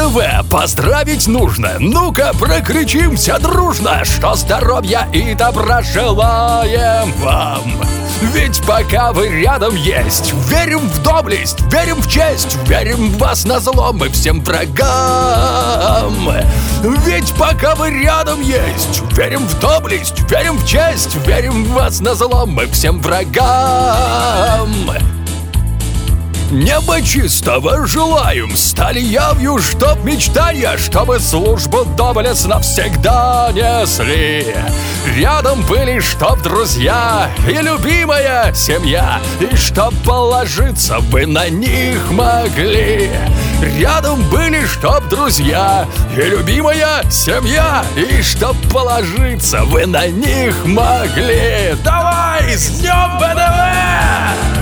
ВДВ поздравить нужно. Ну-ка, прокричимся дружно, что здоровья и добра желаем вам. Ведь пока вы рядом есть, верим в доблесть, верим в честь, верим в вас назло мы всем врагам. Ведь пока вы рядом есть, верим в доблесть, верим в честь, верим в вас назло мы всем врагам. Неба чистого желаем, стали явью, чтоб мечтания, чтобы службу доблестно всегда несли. Рядом были, чтоб друзья и любимая семья, и чтоб положиться вы на них могли. Рядом были, чтоб друзья и любимая семья, и чтоб положиться вы на них могли. Давай, с Днем ВДВ!